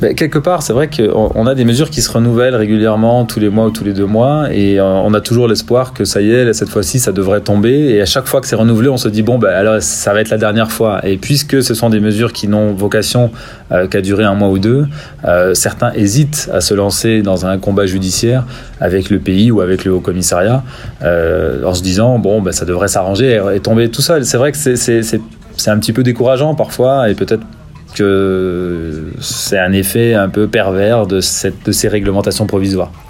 Quelque part, c'est vrai qu'on a des mesures qui se renouvellent régulièrement tous les mois ou tous les 2 mois, et on a toujours l'espoir que ça y est, cette fois-ci, ça devrait tomber. Et à chaque fois que c'est renouvelé, on se dit bon, alors ça va être la dernière fois. Et puisque ce sont des mesures qui n'ont vocation qu'à durer 1 mois ou 2, certains hésitent à se lancer dans un combat judiciaire avec le pays ou avec le Haut-Commissariat, en se disant bon, ça devrait s'arranger et tomber tout seul. C'est vrai que c'est un petit peu décourageant parfois, et peut-être que c'est un effet un peu pervers de ces réglementations provisoires.